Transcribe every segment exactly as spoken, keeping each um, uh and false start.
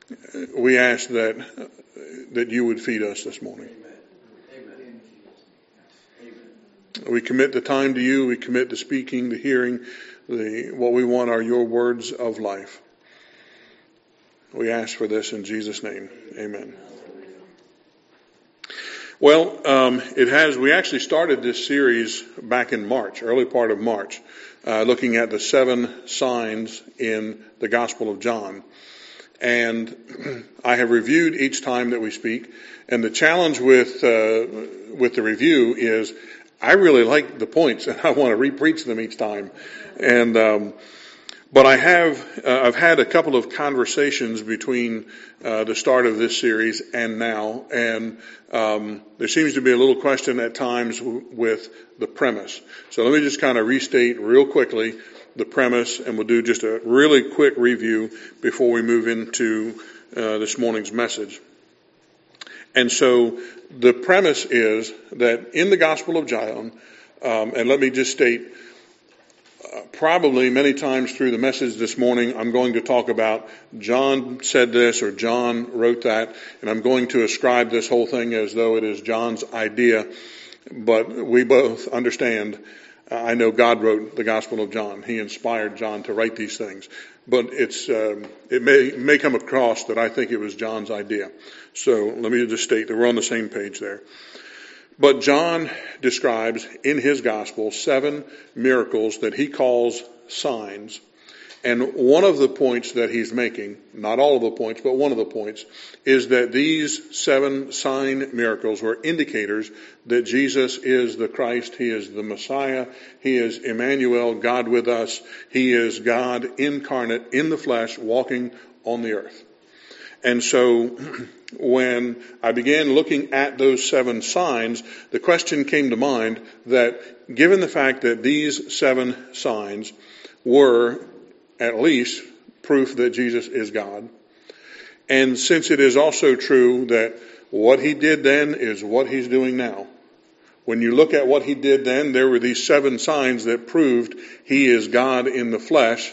we ask that that you would feed us this morning. Amen. We commit the time to you. We commit the speaking, the hearing. The, what we want are your words of life. We ask for this in Jesus' name. Amen. Well, um, it has. We actually started this series back in March, early part of March, uh, looking at the seven signs in the Gospel of John. And I have reviewed each time that we speak. And the challenge with uh, with the review is I really like the points and I want to re-preach them each time. And um, but I have uh, I've had a couple of conversations between uh, the start of this series and now, and um, there seems to be a little question at times w- with the premise. So let me just kind of restate real quickly the premise, and we'll do just a really quick review before we move into uh, this morning's message. And so the premise is that in the Gospel of John, um, and let me just state, uh, probably many times through the message this morning, I'm going to talk about John said this or John wrote that, and I'm going to ascribe this whole thing as though it is John's idea. But we both understand, uh, I know God wrote the Gospel of John. He inspired John to write these things. But it's um, it may may come across that I think it was John's idea. So let me just state that we're on the same page there. But John describes in his gospel seven miracles that he calls signs. And one of the points that he's making, not all of the points, but one of the points, is that these seven sign miracles were indicators that Jesus is the Christ, he is the Messiah, he is Emmanuel, God with us, he is God incarnate in the flesh, walking on the earth. And so when I began looking at those seven signs, the question came to mind that given the fact that these seven signs were at least proof that Jesus is God, and since it is also true that what he did then is what he's doing now, when you look at what he did then, there were these seven signs that proved he is God in the flesh.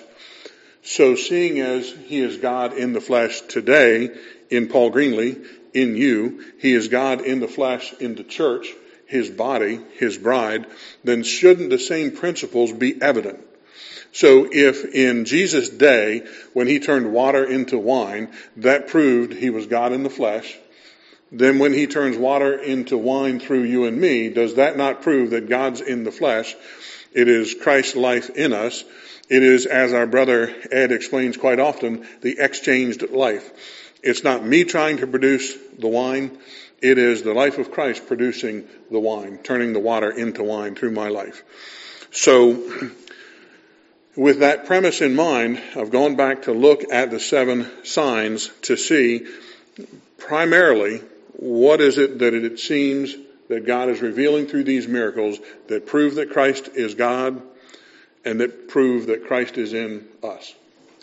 So seeing as he is God in the flesh today, in Paul Greenlee, in you, he is God in the flesh in the church, his body, his bride, then shouldn't the same principles be evident? So if in Jesus' day, when he turned water into wine, that proved he was God in the flesh, then when he turns water into wine through you and me, does that not prove that God's in the flesh? It is Christ's life in us. It is, as our brother Ed explains quite often, the exchanged life. It's not me trying to produce the wine. It is the life of Christ producing the wine, turning the water into wine through my life. So with that premise in mind, I've gone back to look at the seven signs to see primarily what is it that it seems that God is revealing through these miracles that prove that Christ is God and that prove that Christ is in us.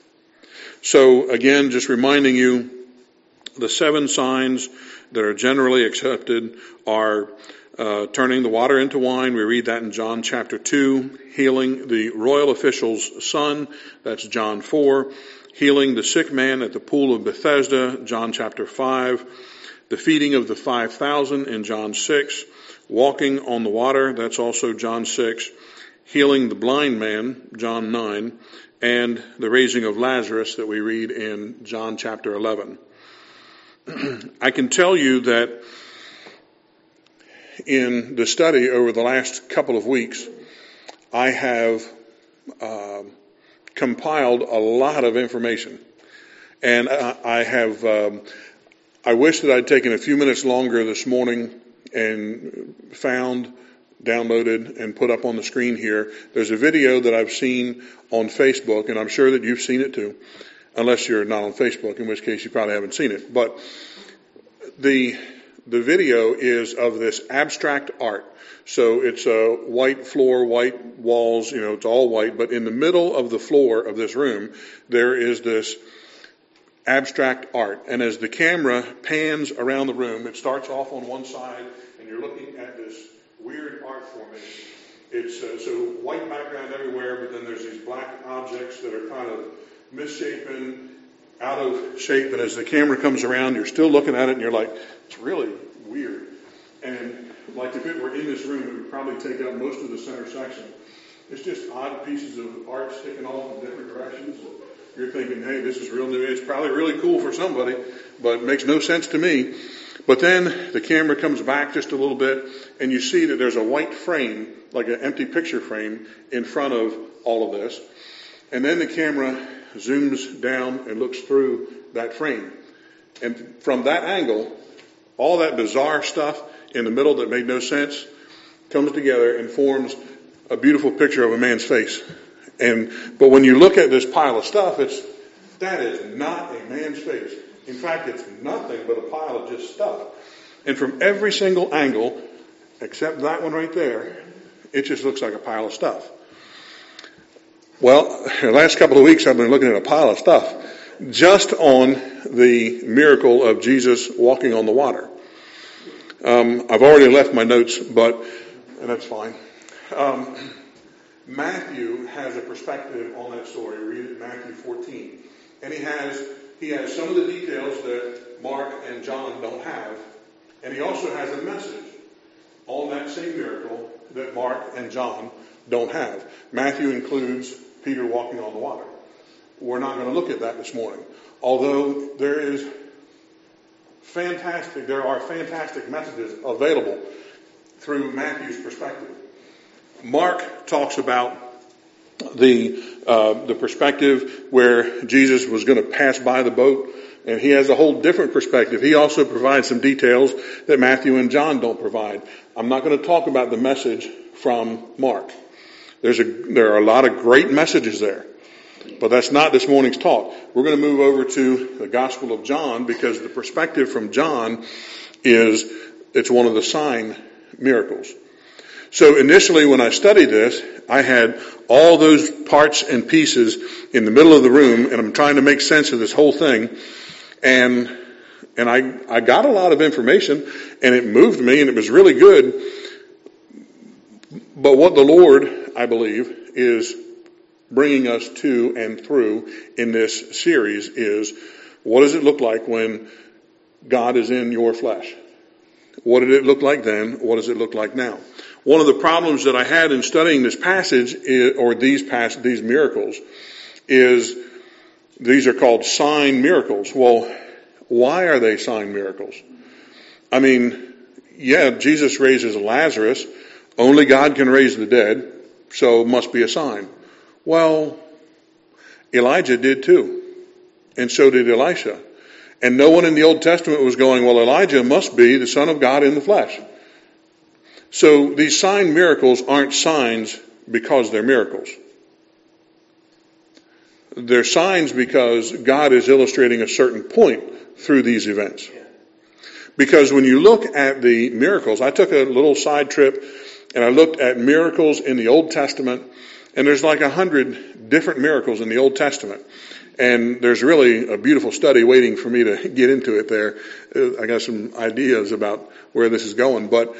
So again, just reminding you, the seven signs that are generally accepted are uh, turning the water into wine. We read that in John chapter two. Healing the royal official's son. That's John four. Healing the sick man at the pool of Bethesda. John chapter five. The feeding of the five thousand in John six. Walking on the water. That's also John six. Healing the blind man. John nine. And the raising of Lazarus that we read in John chapter eleven. I can tell you that in the study over the last couple of weeks, I have uh, compiled a lot of information. And I, I have, um, I wish that I'd taken a few minutes longer this morning and found, downloaded, and put up on the screen here. There's a video that I've seen on Facebook, and I'm sure that you've seen it too. Unless you're not on Facebook, in which case you probably haven't seen it. But the the video is of this abstract art. So it's a white floor, white walls, you know, it's all white. But in the middle of the floor of this room, there is this abstract art. And as the camera pans around the room, it starts off on one side, and you're looking at this weird art formation. It's uh, so white background everywhere, but then there's these black objects that are kind of misshapen, out of shape, but as the camera comes around, you're still looking at it and you're like, it's really weird. And like if it were in this room, it would probably take up most of the center section. It's just odd pieces of art sticking off in different directions. You're thinking, hey, this is real new. It's probably really cool for somebody, but it makes no sense to me. But then the camera comes back just a little bit, and you see that there's a white frame, like an empty picture frame, in front of all of this. And then the camera zooms down and looks through that frame. And from that angle, all that bizarre stuff in the middle that made no sense comes together and forms a beautiful picture of a man's face. And but when you look at this pile of stuff, it's that is not a man's face. In fact, it's nothing but a pile of just stuff. And from every single angle, except that one right there, it just looks like a pile of stuff. Well, the last couple of weeks I've been looking at a pile of stuff just on the miracle of Jesus walking on the water. Um, I've already left my notes, but and that's fine. Um, Matthew has a perspective on that story. Read it, Matthew fourteen, and he has he has some of the details that Mark and John don't have, and he also has a message on that same miracle that Mark and John don't have. Matthew includes Peter walking on the water. We're not going to look at that this morning, although there is fantastic. There are fantastic messages available through Matthew's perspective. Mark talks about the uh, the perspective where Jesus was going to pass by the boat, and he has a whole different perspective. He also provides some details that Matthew and John don't provide. I'm not going to talk about the message from Mark. There's a there are a lot of great messages there, but that's not this morning's talk. We're going to move over to the Gospel of John because the perspective from John is it's one of the sign miracles. So initially when I studied this, I had all those parts and pieces in the middle of the room, and I'm trying to make sense of this whole thing. And and I, I got a lot of information, and it moved me, and it was really good. But what the Lord, I believe, is bringing us to and through in this series is, what does it look like when God is in your flesh? What did it look like then? What does it look like now? One of the problems that I had in studying this passage is, or these pas- these miracles is these are called sign miracles. Well, why are they sign miracles? I mean, yeah, Jesus raises Lazarus. Only God can raise the dead, so it must be a sign. Well, Elijah did too, and so did Elisha. And no one in the Old Testament was going, well, Elijah must be the Son of God in the flesh. So these sign miracles aren't signs because they're miracles. They're signs because God is illustrating a certain point through these events. Because when you look at the miracles, I took a little side trip and I looked at miracles in the Old Testament, and there's like a hundred different miracles in the Old Testament. And there's really a beautiful study waiting for me to get into it there. I got some ideas about where this is going. But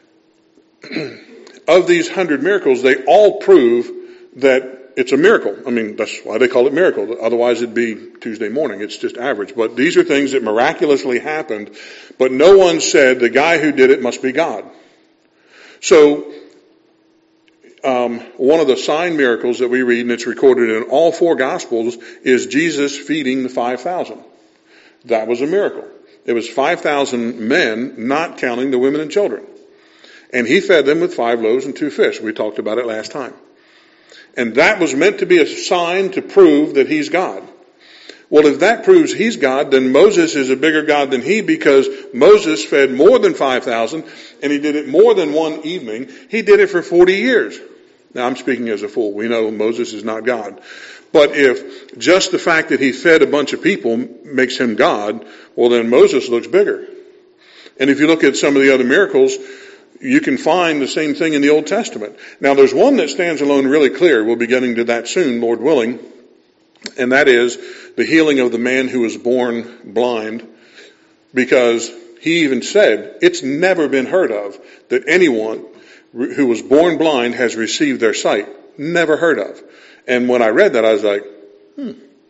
of these hundred miracles, they all prove that it's a miracle. I mean, that's why they call it miracle. Otherwise, it'd be Tuesday morning. It's just average. But these are things that miraculously happened. But no one said the guy who did it must be God. So Um, one of the sign miracles that we read, and it's recorded in all four Gospels, is Jesus feeding the five thousand. That was a miracle. It was five thousand men, not counting the women and children. And he fed them with five loaves and two fish. We talked about it last time. And that was meant to be a sign to prove that he's God. Well, if that proves he's God, then Moses is a bigger God than he, because Moses fed more than five thousand, and he did it more than one evening. He did it for forty years. Now, I'm speaking as a fool. We know Moses is not God. But if just the fact that he fed a bunch of people makes him God, well, then Moses looks bigger. And if you look at some of the other miracles, you can find the same thing in the Old Testament. Now, there's one that stands alone really clear. We'll be getting to that soon, Lord willing. And that is the healing of the man who was born blind, because he even said it's never been heard of that anyone who was born blind has received their sight. Never heard of. And when I read that, I was like, hmm.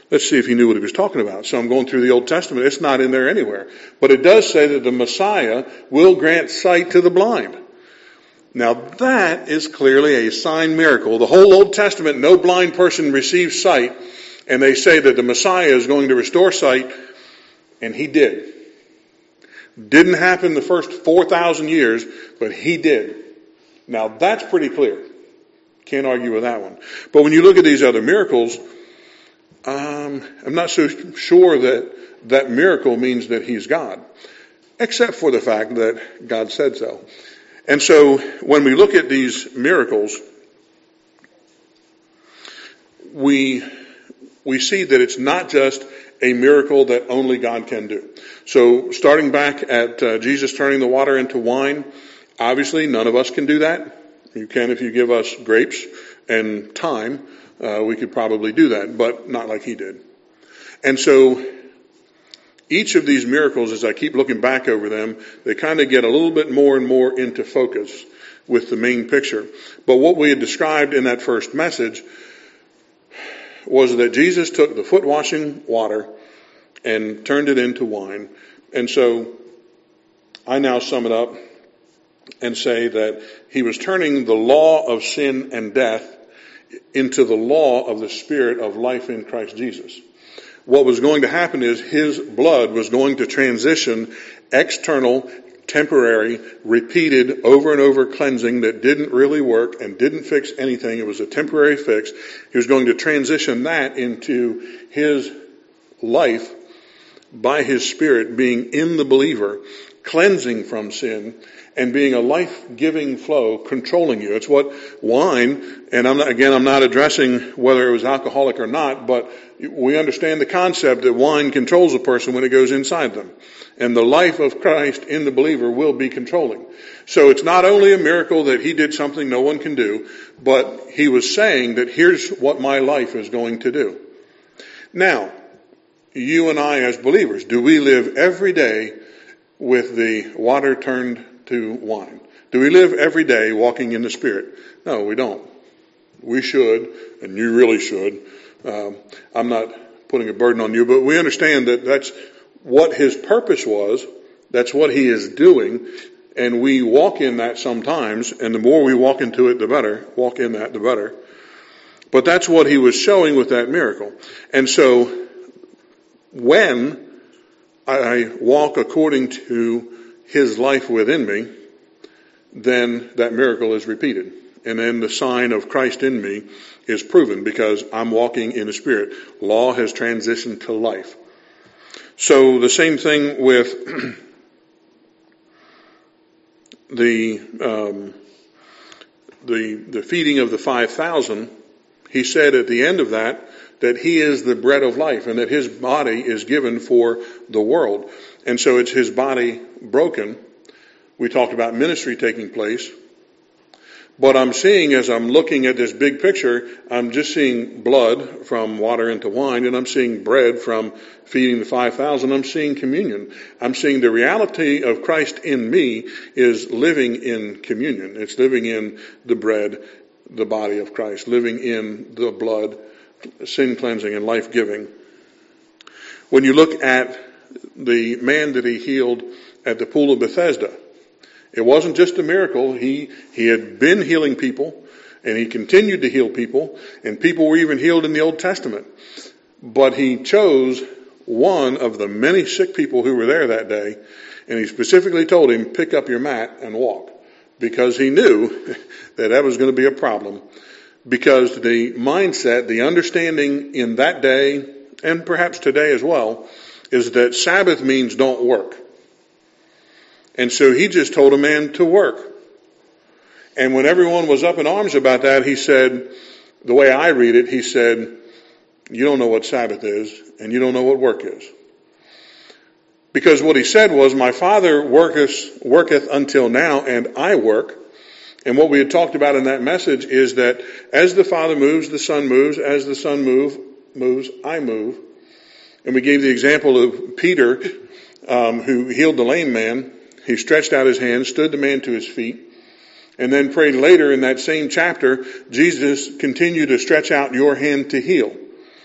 Let's see if he knew what he was talking about. So I'm going through the Old Testament. It's not in there anywhere. But it does say that the Messiah will grant sight to the blind. Now that is clearly a sign miracle. The whole Old Testament, no blind person receives sight. And they say that the Messiah is going to restore sight. And he did. Didn't happen the first four thousand years, but he did. Now that's pretty clear. Can't argue with that one. But when you look at these other miracles, um, I'm not so sure that that miracle means that he's God, except for the fact that God said so. And so when we look at these miracles, we we see that it's not just a miracle that only God can do. So starting back at uh, Jesus turning the water into wine, obviously none of us can do that. You can if you give us grapes and time, uh, we could probably do that, but not like he did. And so each of these miracles, as I keep looking back over them, they kind of get a little bit more and more into focus with the main picture. But what we had described in that first message was that Jesus took the foot washing water and turned it into wine. And so I now sum it up and say that he was turning the law of sin and death into the law of the Spirit of life in Christ Jesus. What was going to happen is his blood was going to transition external, temporary, repeated, over and over cleansing that didn't really work and didn't fix anything. It was a temporary fix. He was going to transition that into his life by his Spirit being in the believer, cleansing from sin, and being a life-giving flow controlling you. It's what wine, and I'm not, again, I'm not addressing whether it was alcoholic or not, but we understand the concept that wine controls a person when it goes inside them. And the life of Christ in the believer will be controlling. So it's not only a miracle that he did something no one can do, but he was saying that here's what my life is going to do. Now, you and I as believers, do we live every day with the water turned to wine? Do we live every day walking in the Spirit? No, we don't. We should, and you really should. Um, I'm not putting a burden on you, but we understand that that's what his purpose was. That's what he is doing, and we walk in that sometimes, and the more we walk into it, the better. Walk in that, the better. But that's what he was showing with that miracle. And so, when I walk according to his life within me, then that miracle is repeated. And then the sign of Christ in me is proven because I'm walking in the Spirit. Law has transitioned to life. So the same thing with the um, the the feeding of the five thousand. He said at the end of that that he is the bread of life and that his body is given for the world. And so it's his body broken. We talked about ministry taking place. But I'm seeing, as I'm looking at this big picture, I'm just seeing blood from water into wine, and I'm seeing bread from feeding the five thousand. I'm seeing communion. I'm seeing the reality of Christ in me is living in communion. It's living in the bread, the body of Christ, living in the blood, sin cleansing and life giving. When you look at the man that he healed at the pool of Bethesda, it wasn't just a miracle. He, he had been healing people, and he continued to heal people, and people were even healed in the Old Testament. But he chose one of the many sick people who were there that day, and he specifically told him, pick up your mat and walk, because he knew that that was going to be a problem, because the mindset, the understanding in that day, and perhaps today as well, is that Sabbath means don't work. And so he just told a man to work. And when everyone was up in arms about that, he said, the way I read it, he said, you don't know what Sabbath is, and you don't know what work is. Because what he said was, my Father worketh, worketh until now, and I work. And what we had talked about in that message is that as the Father moves, the Son moves. As the Son move, moves, I move. And we gave the example of Peter, um, who healed the lame man. He stretched out his hand, stood the man to his feet, and then prayed later in that same chapter, Jesus, continue to stretch out your hand to heal.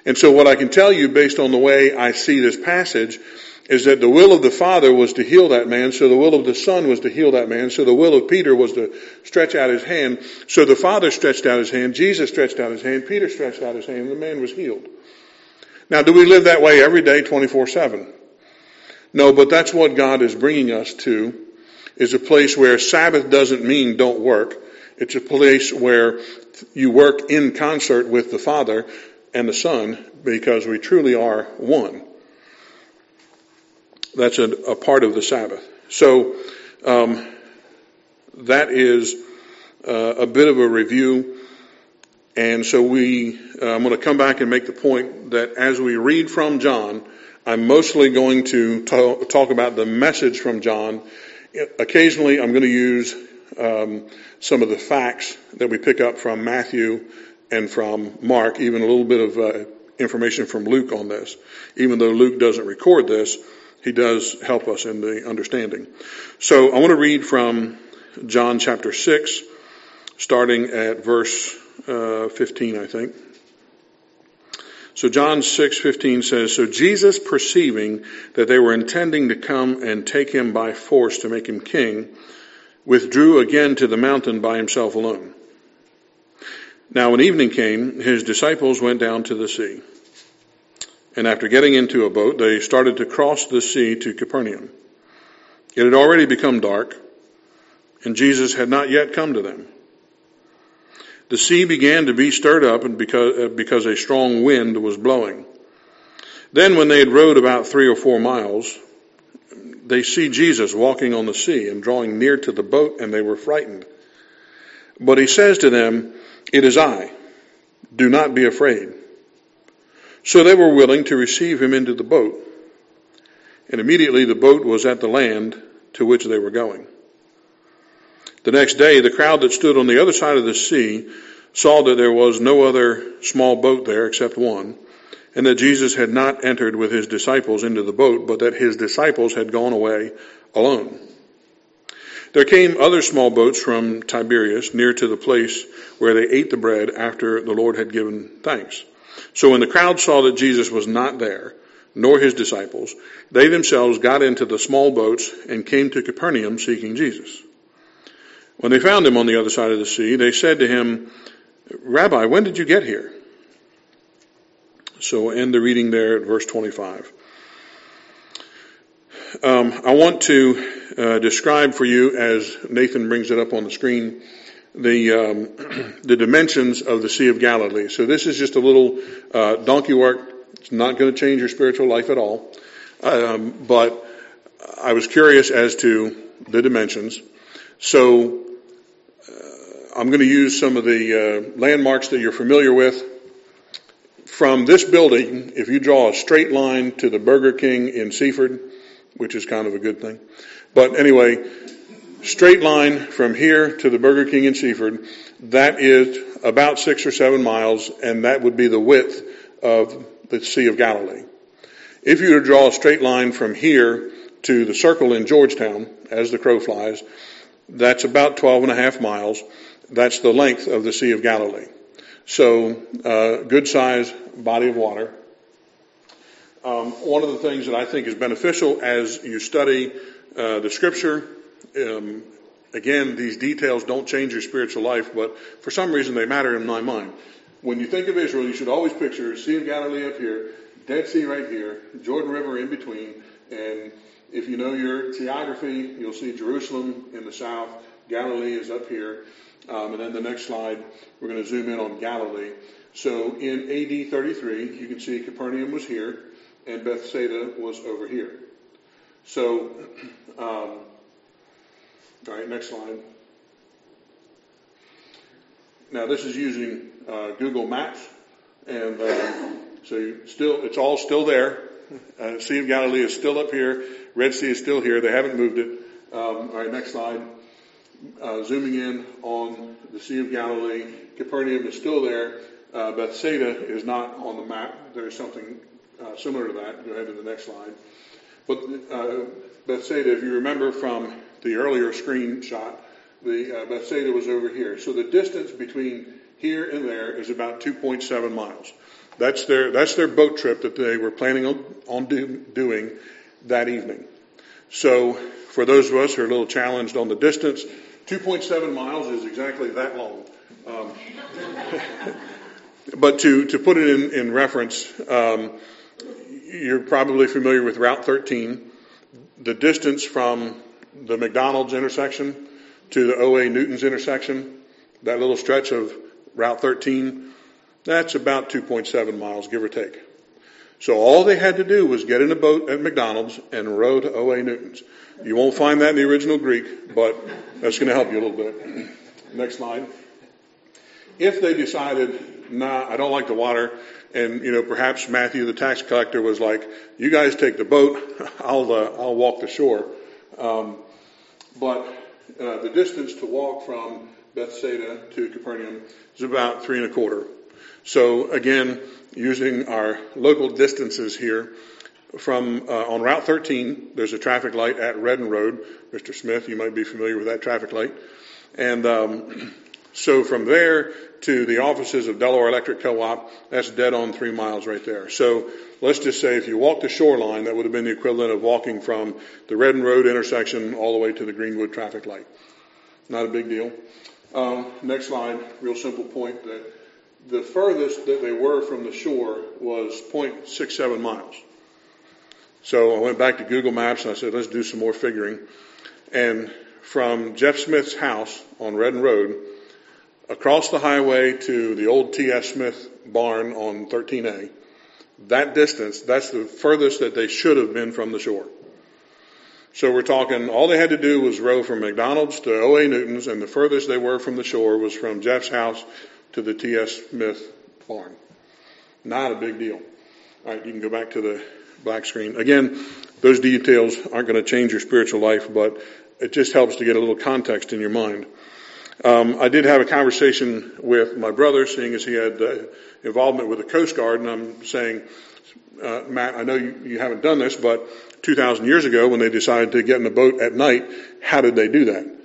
And so what I can tell you based on the way I see this passage is that the will of the Father was to heal that man, so the will of the Son was to heal that man, so the will of Peter was to stretch out his hand. So the Father stretched out his hand, Jesus stretched out his hand, Peter stretched out his hand, and the man was healed. Now, do we live that way every day, twenty-four seven? No, but that's what God is bringing us to, is a place where Sabbath doesn't mean don't work. It's a place where you work in concert with the Father and the Son, because we truly are one. That's a, a part of the Sabbath. So um, that is uh, a bit of a review. And so we, uh, I'm going to come back and make the point that as we read from John, I'm mostly going to talk, talk about the message from John. Occasionally, I'm going to use um, some of the facts that we pick up from Matthew and from Mark, even a little bit of uh, information from Luke on this. Even though Luke doesn't record this, he does help us in the understanding. So I want to read from John chapter six, starting at verse uh, fifteen, I think. So John six fifteen says, "So Jesus, perceiving that they were intending to come and take him by force to make him king, withdrew again to the mountain by himself alone. Now when evening came, his disciples went down to the sea. And after getting into a boat, they started to cross the sea to Capernaum. It had already become dark, and Jesus had not yet come to them. The sea began to be stirred up and because, because a strong wind was blowing. Then when they had rowed about three or four miles, they see Jesus walking on the sea and drawing near to the boat, and they were frightened. But he says to them, 'It is I. Do not be afraid.' So they were willing to receive him into the boat. And immediately the boat was at the land to which they were going. The next day, the crowd that stood on the other side of the sea saw that there was no other small boat there except one, and that Jesus had not entered with his disciples into the boat, but that his disciples had gone away alone. There came other small boats from Tiberias near to the place where they ate the bread after the Lord had given thanks. So when the crowd saw that Jesus was not there, nor his disciples, they themselves got into the small boats and came to Capernaum seeking Jesus. When they found him on the other side of the sea, they said to him, 'Rabbi, when did you get here?' So we'll end the reading there at verse twenty-five. Um, I want to uh, describe for you, as Nathan brings it up on the screen, the um, the dimensions of the Sea of Galilee. So this is just a little uh, donkey work. It's not going to change your spiritual life at all. Um, but I was curious as to the dimensions. So uh, I'm going to use some of the uh, landmarks that you're familiar with. From this building, if you draw a straight line to the Burger King in Seaford, which is kind of a good thing. But anyway, straight line from here to the Burger King in Seaford, that is about six or seven miles, and that would be the width of the Sea of Galilee. If you were to draw a straight line from here to the circle in Georgetown, as the crow flies, that's about twelve and a half miles. That's the length of the Sea of Galilee. So, uh, good size body of water. Um, one of the things that I think is beneficial as you study uh, the Scripture, um, again, these details don't change your spiritual life, but for some reason they matter in my mind. When you think of Israel, you should always picture Sea of Galilee up here, Dead Sea right here, Jordan River in between, and if you know your geography, you'll see Jerusalem in the south, Galilee is up here, um, and then the next slide, we're going to zoom in on Galilee. So in A D thirty-three, you can see Capernaum was here, and Bethsaida was over here. So, um, all right, next slide. Now this is using uh, Google Maps, and uh, so you still, it's all still there. Uh, Sea of Galilee is still up here. Red Sea is still here. They haven't moved it. Um, all right, next slide. Uh, zooming in on the Sea of Galilee, Capernaum is still there. Uh, Bethsaida is not on the map. There's something uh, similar to that. Go ahead to the next slide. But uh, Bethsaida, if you remember from the earlier screenshot, the uh, Bethsaida was over here. So the distance between here and there is about two point seven miles. That's their that's their boat trip that they were planning on, on do, doing that evening. So for those of us who are a little challenged on the distance, two point seven miles is exactly that long. Um, but to, to put it in, in reference, um, you're probably familiar with Route thirteen. The distance from the McDonald's intersection to the O A Newton's intersection, that little stretch of Route thirteen, that's about two point seven miles, give or take. So all they had to do was get in a boat at McDonald's and row to O A Newton's. You won't find that in the original Greek, but that's going to help you a little bit. Next slide. If they decided, nah, I don't like the water, and, you know, perhaps Matthew, the tax collector, was like, you guys take the boat, I'll uh, I'll walk the shore. Um, but uh, the distance to walk from Bethsaida to Capernaum is about three and a quarter. So again, using our local distances here, from uh, on Route thirteen, there's a traffic light at Redden Road. Mister Smith, you might be familiar with that traffic light. And um, so from there to the offices of Delaware Electric Co-op, that's dead on three miles right there. So let's just say if you walk the shoreline, that would have been the equivalent of walking from the Redden Road intersection all the way to the Greenwood traffic light. Not a big deal. Um, next slide, real simple point that the furthest that they were from the shore was zero point six seven miles. So I went back to Google Maps and I said, let's do some more figuring. And from Jeff Smith's house on Redden Road, across the highway to the old T S Smith barn on thirteen A, that distance, that's the furthest that they should have been from the shore. So we're talking, all they had to do was row from McDonald's to O A Newton's, and the furthest they were from the shore was from Jeff's house to the T S Smith barn. Not a big deal. All right, you can go back to the black screen. Again, those details aren't going to change your spiritual life, but it just helps to get a little context in your mind. Um, I did have a conversation with my brother, seeing as he had uh, involvement with the Coast Guard, and I'm saying, uh, Matt, I know you, you haven't done this, but two thousand years ago when they decided to get in a boat at night, how did they do that?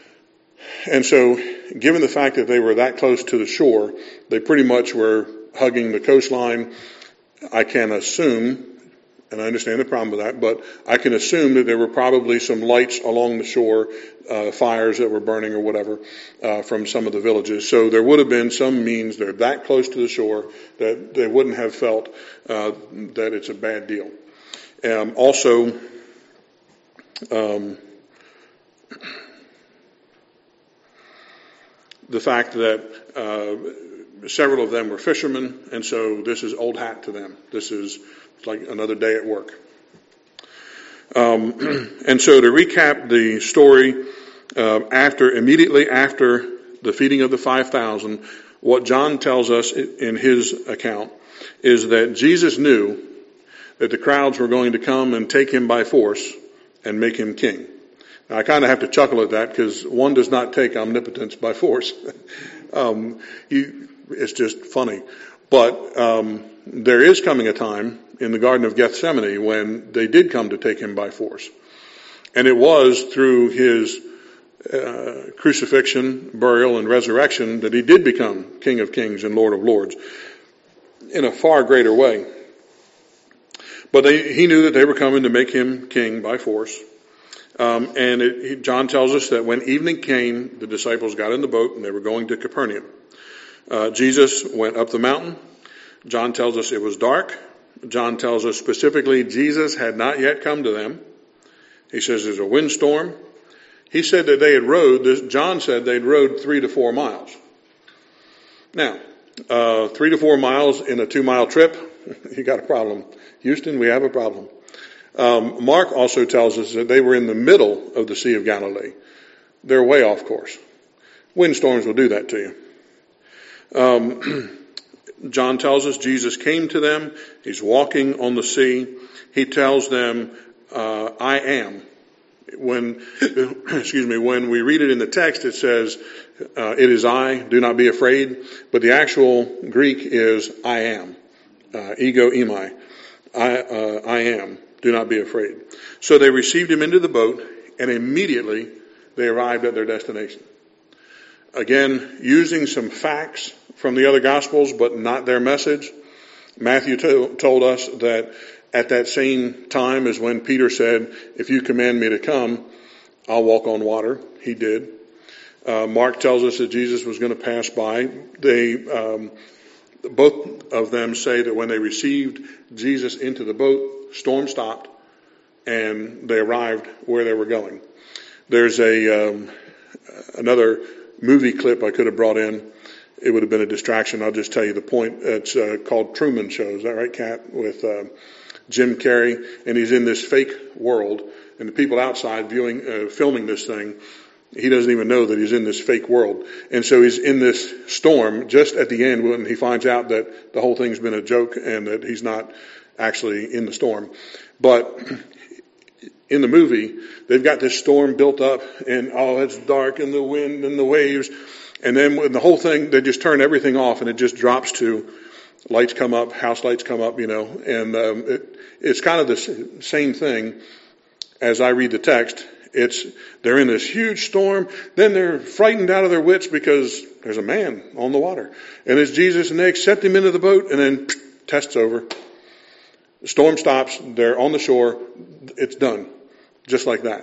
And so, given the fact that they were that close to the shore, they pretty much were hugging the coastline. I can assume, and I understand the problem with that, but I can assume that there were probably some lights along the shore, uh, fires that were burning or whatever, uh, from some of the villages. So there would have been some means, they're that close to the shore, that they wouldn't have felt uh, that it's a bad deal. Um, also, um, the fact that uh, several of them were fishermen, and so this is old hat to them. This is like another day at work. Um, and so to recap the story, uh, after immediately after the feeding of the five thousand, what John tells us in his account is that Jesus knew that the crowds were going to come and take him by force and make him king. Now, I kind of have to chuckle at that because one does not take omnipotence by force. um, you, it's just funny. But um, there is coming a time in the Garden of Gethsemane when they did come to take him by force. And it was through his uh, crucifixion, burial, and resurrection that he did become King of Kings and Lord of Lords in a far greater way. But they, he knew that they were coming to make him king by force. Um, and it, he, John tells us that when evening came, the disciples got in the boat and they were going to Capernaum. Uh, Jesus went up the mountain. John tells us it was dark. John tells us specifically Jesus had not yet come to them. He says there's a windstorm. He said that they had rowed, this, John said they'd rowed three to four miles. Now, uh, three to four miles in a two mile trip, you got a problem. Houston, we have a problem. Um, Mark also tells us that they were in the middle of the Sea of Galilee. They're way off course. Windstorms will do that to you. Um, John tells us Jesus came to them. He's walking on the sea. He tells them, uh, I am. When, excuse me, when we read it in the text, it says, uh, it is I, do not be afraid. But the actual Greek is I am. Uh, ego eimi. I, uh, I am. Do not be afraid. So they received him into the boat, and immediately they arrived at their destination. Again, using some facts from the other Gospels, but not their message. Matthew to- told us that at that same time as when Peter said, if you command me to come, I'll walk on water. He did. Uh, Mark tells us that Jesus was going to pass by. They, um, both of them say that when they received Jesus into the boat, storm stopped, and they arrived where they were going. There's a um, another movie clip I could have brought in. It would have been a distraction. I'll just tell you the point. It's uh, called Truman Show. Is that right, Kat? With uh, Jim Carrey, and he's in this fake world, and the people outside viewing, uh, filming this thing, he doesn't even know that he's in this fake world. And so he's in this storm just at the end when he finds out that the whole thing's been a joke and that he's not actually in the storm. But in the movie, they've got this storm built up, and oh, it's dark, and the wind and the waves. And then when the whole thing, they just turn everything off, and it just drops to lights come up, house lights come up, you know. And um, it, it's kind of the same thing as I read the text. It's they're in this huge storm, then they're frightened out of their wits because there's a man on the water. And it's Jesus, and they accept him into the boat, and then test's over. The storm stops, they're on the shore, it's done. Just like that.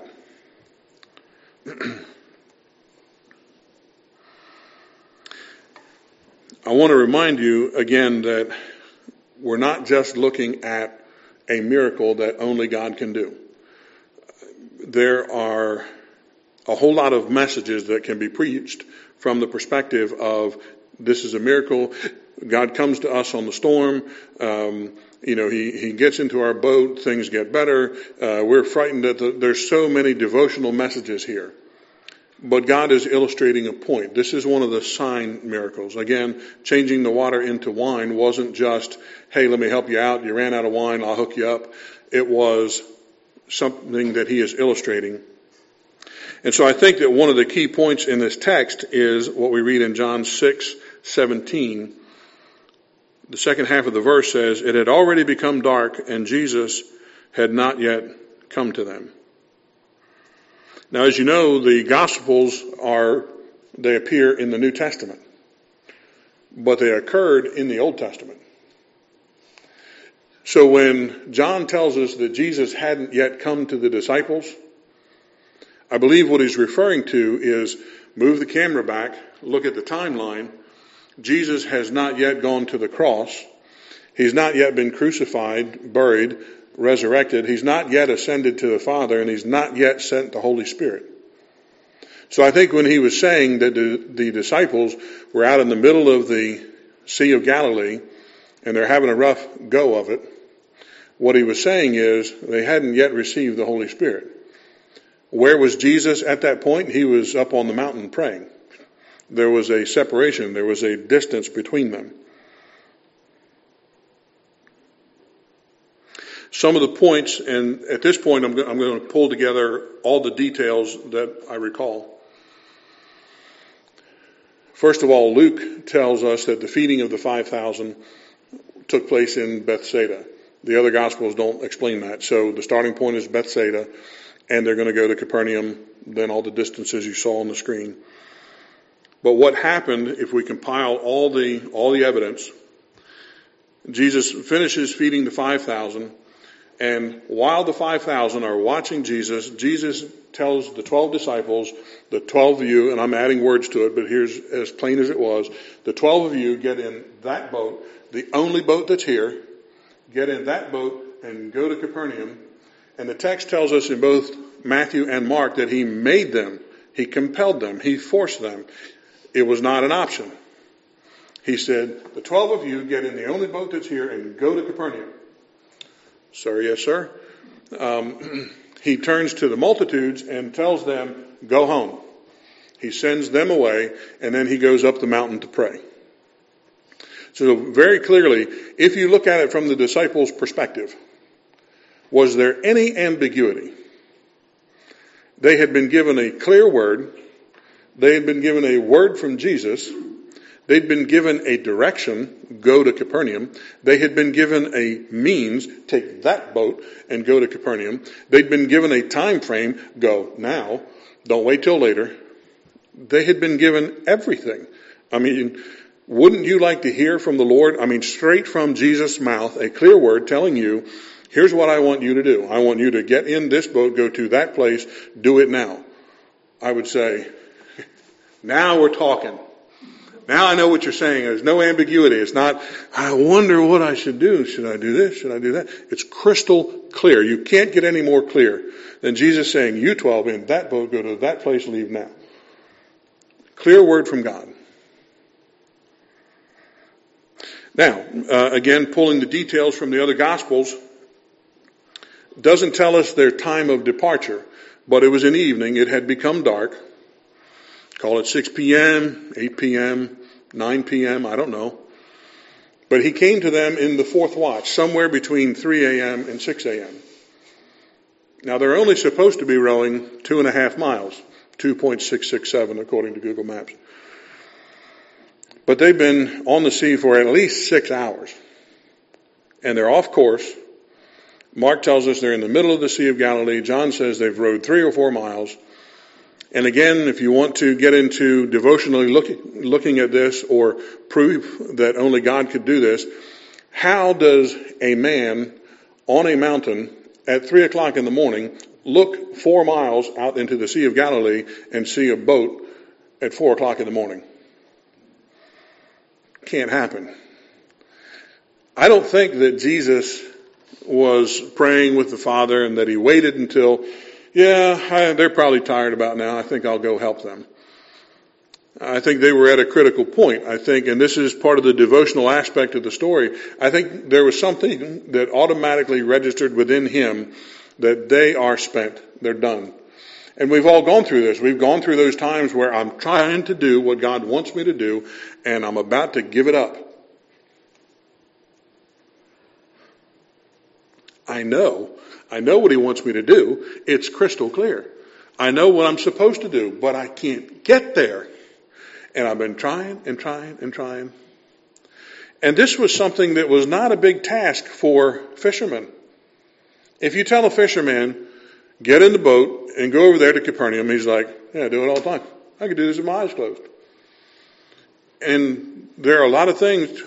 I want to remind you again that we're not just looking at a miracle that only God can do. There are a whole lot of messages that can be preached from the perspective of this is a miracle. God comes to us on the storm. Um, you know, he, he gets into our boat. Things get better. Uh, we're frightened that the, there's so many devotional messages here. But God is illustrating a point. This is one of the sign miracles. Again, changing the water into wine wasn't just, hey, let me help you out. You ran out of wine. I'll hook you up. It was something that he is illustrating. And so I think that one of the key points in this text is what we read in John six seventeen. The second half of the verse says, it had already become dark and Jesus had not yet come to them. Now, as you know, the Gospels are, they appear in the New Testament, but they occurred in the Old Testament. So when John tells us that Jesus hadn't yet come to the disciples, I believe what he's referring to is move the camera back, look at the timeline. Jesus has not yet gone to the cross. He's not yet been crucified, buried, resurrected. He's not yet ascended to the Father, and he's not yet sent the Holy Spirit. So I think when he was saying that the, the disciples were out in the middle of the Sea of Galilee and they're having a rough go of it, what he was saying is they hadn't yet received the Holy Spirit. Where was Jesus at that point? He was up on the mountain praying. There was a separation. There was a distance between them. Some of the points, and at this point I'm going, I'm going to pull together all the details that I recall. First of all, Luke tells us that the feeding of the five thousand took place in Bethsaida. The other Gospels don't explain that. So the starting point is Bethsaida, and they're going to go to Capernaum, then all the distances you saw on the screen. But what happened, if we compile all the all the evidence, Jesus finishes feeding the five thousand, and while the five thousand are watching Jesus, Jesus tells the twelve disciples, the twelve of you, and I'm adding words to it, but here's as plain as it was, the twelve of you get in that boat, the only boat that's here, get in that boat and go to Capernaum. And the text tells us in both Matthew and Mark that he made them, he compelled them, he forced them. It was not an option. He said, the twelve of you get in the only boat that's here and go to Capernaum. Sir, yes, sir. Um, he turns to the multitudes and tells them, go home. He sends them away, and then he goes up the mountain to pray. So very clearly, if you look at it from the disciples' perspective, was there any ambiguity? They had been given a clear word. They had been given a word from Jesus. They'd been given a direction, go to Capernaum. They had been given a means, take that boat and go to Capernaum. They'd been given a time frame, go now, don't wait till later. They had been given everything. I mean, Wouldn't you like to hear from the Lord? I mean, straight from Jesus' mouth, a clear word telling you, here's what I want you to do. I want you to get in this boat, go to that place, do it now. I would say, now we're talking. Now I know what you're saying. There's no ambiguity. It's not, I wonder what I should do. Should I do this? Should I do that? It's crystal clear. You can't get any more clear than Jesus saying, you twelve in that boat, go to that place, leave now. Clear word from God. Now, uh, again, pulling the details from the other Gospels, doesn't tell us their time of departure, but it was in the evening. It had become dark. Call it six p.m., eight p.m., nine p.m., I don't know. But he came to them in the fourth watch, somewhere between three a.m. and six a.m. Now, they're only supposed to be rowing two and a half miles, two point six six seven according to Google Maps. But they've been on the sea for at least six hours. And they're off course. Mark tells us they're in the middle of the Sea of Galilee. John says they've rowed three or four miles. And again, if you want to get into devotionally looking, looking at this or proof that only God could do this, how does a man on a mountain at three o'clock in the morning look four miles out into the Sea of Galilee and see a boat at four o'clock in the morning? Can't happen. I don't think that Jesus was praying with the Father and that he waited until, yeah, I, they're probably tired about now. I think I'll go help them. I think they were at a critical point. I think, and this is part of the devotional aspect of the story, I think there was something that automatically registered within him that they are spent. They're done. And we've all gone through this. We've gone through those times where I'm trying to do what God wants me to do, and I'm about to give it up. I know. I know what he wants me to do. It's crystal clear. I know what I'm supposed to do, but I can't get there. And I've been trying and trying and trying. And this was something that was not a big task for fishermen. If you tell a fisherman, get in the boat and go over there to Capernaum, he's like, yeah, I do it all the time. I could do this with my eyes closed. And there are a lot of things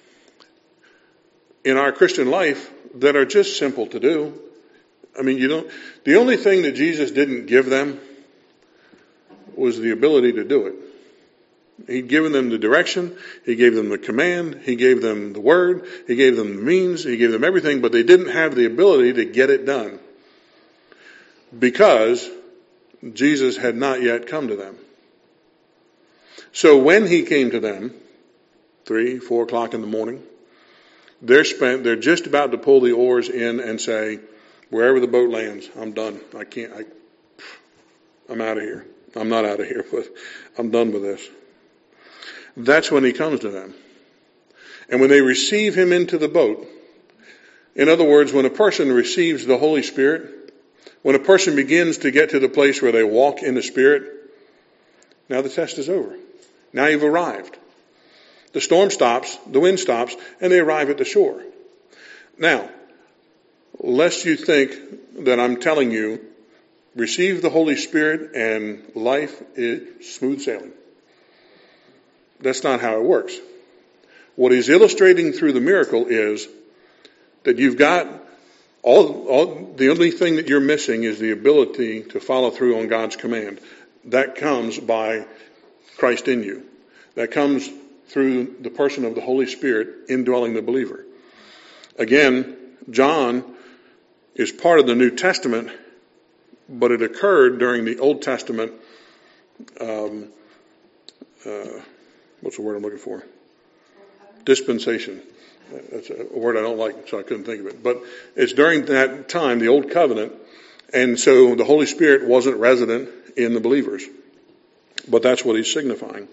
in our Christian life that are just simple to do. I mean, you don't, the only thing that Jesus didn't give them was the ability to do it. He'd given them the direction, he gave them the command, he gave them the word, he gave them the means, he gave them everything, but they didn't have the ability to get it done because Jesus had not yet come to them. So when he came to them, three, four o'clock in the morning, they're spent, they're just about to pull the oars in and say, wherever the boat lands, I'm done. I can't, I, I'm out of here. I'm not out of here, but I'm done with this. That's when he comes to them. And when they receive him into the boat, in other words, when a person receives the Holy Spirit, when a person begins to get to the place where they walk in the Spirit, now the test is over. Now you've arrived. The storm stops, the wind stops, and they arrive at the shore. Now, lest you think that I'm telling you, receive the Holy Spirit and life is smooth sailing. That's not how it works. What he's illustrating through the miracle is that you've got all, all, the only thing that you're missing is the ability to follow through on God's command. That comes by Christ in you. That comes through the person of the Holy Spirit indwelling the believer. Again, John is part of the New Testament, but it occurred during the Old Testament, um, uh, what's the word I'm looking for? Dispensation. That's a word I don't like, so I couldn't think of it. But it's during that time, the Old Covenant, and so the Holy Spirit wasn't resident in the believers. But that's what he's signifying.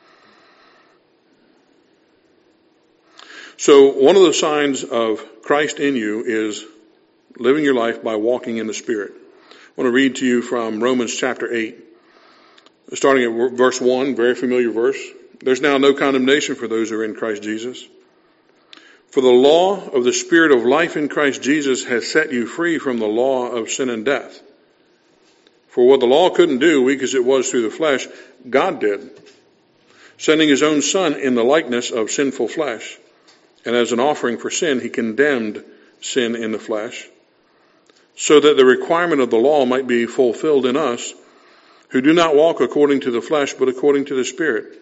So one of the signs of Christ in you is living your life by walking in the Spirit. I want to read to you from Romans chapter eight, starting at verse one, very familiar verse. There's now no condemnation for those who are in Christ Jesus. For the law of the Spirit of life in Christ Jesus has set you free from the law of sin and death. For what the law couldn't do, weak as it was through the flesh, God did. sending his own Son in the likeness of sinful flesh. And as an offering for sin, he condemned sin in the flesh, so that the requirement of the law might be fulfilled in us, who do not walk according to the flesh, but according to the Spirit.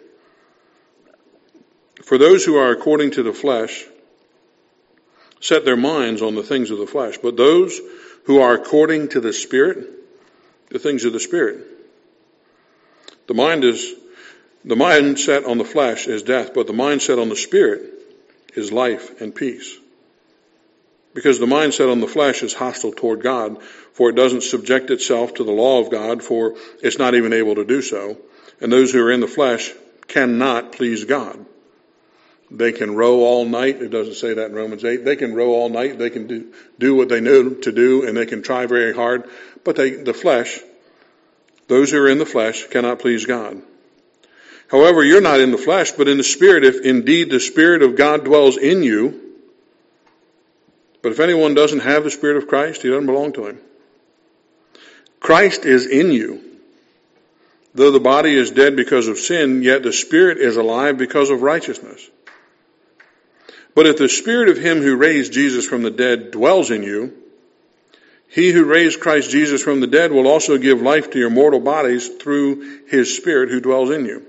For those who are according to the flesh set their minds on the things of the flesh, but those who are according to the Spirit, the things of the Spirit. The mind is the mind set on the flesh is death, but the mind set on the Spirit is life and peace. Because the mind set on the flesh is hostile toward God, for it doesn't subject itself to the law of God, for it's not even able to do so. And those who are in the flesh cannot please God. They can row all night. It doesn't say that in Romans eight. They can row all night. They can do, do what they know to do, and they can try very hard. But they, the flesh, those who are in the flesh cannot please God. However, you're not in the flesh, but in the Spirit, if indeed the Spirit of God dwells in you. But if anyone doesn't have the Spirit of Christ, he doesn't belong to him. Christ is in you. Though the body is dead because of sin, yet the Spirit is alive because of righteousness. But if the Spirit of him who raised Jesus from the dead dwells in you, he who raised Christ Jesus from the dead will also give life to your mortal bodies through his Spirit who dwells in you.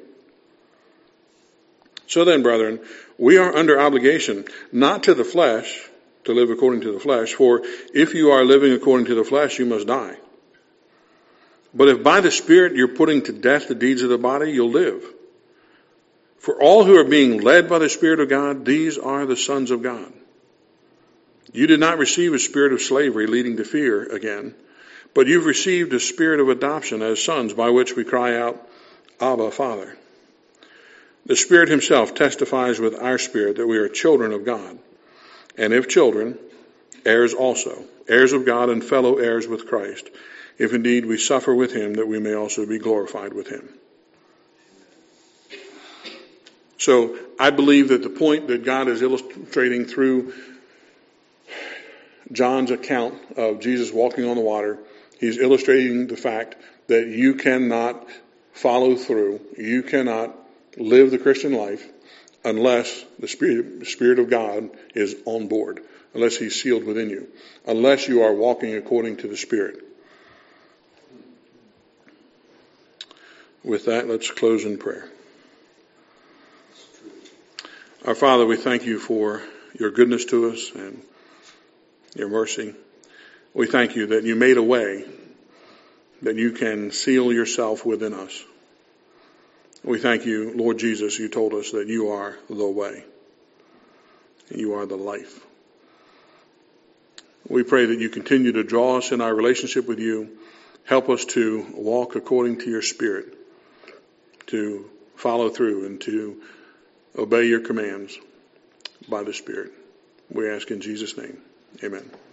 So then, brethren, we are under obligation, not to the flesh, to live according to the flesh, for if you are living according to the flesh, you must die. But if by the Spirit you're putting to death the deeds of the body, you'll live. For all who are being led by the Spirit of God, these are the sons of God. You did not receive a spirit of slavery leading to fear again, but you've received a spirit of adoption as sons, by which we cry out, Abba, Father. The Spirit himself testifies with our spirit that we are children of God. And if children, heirs also, heirs of God and fellow heirs with Christ, if indeed we suffer with him, that we may also be glorified with him. So I believe that the point that God is illustrating through John's account of Jesus walking on the water, he's illustrating the fact that you cannot follow through, you cannot live the Christian life unless the Spirit, the Spirit of God is on board, unless he's sealed within you, unless you are walking according to the Spirit. With that, let's close in prayer. Our Father, we thank you for your goodness to us and your mercy. We thank you that you made a way that you can seal yourself within us. We thank you, Lord Jesus, you told us that you are the way. You are the life. We pray that you continue to draw us in our relationship with you. Help us to walk according to your Spirit, to follow through and to obey your commands by the Spirit. We ask in Jesus' name. Amen.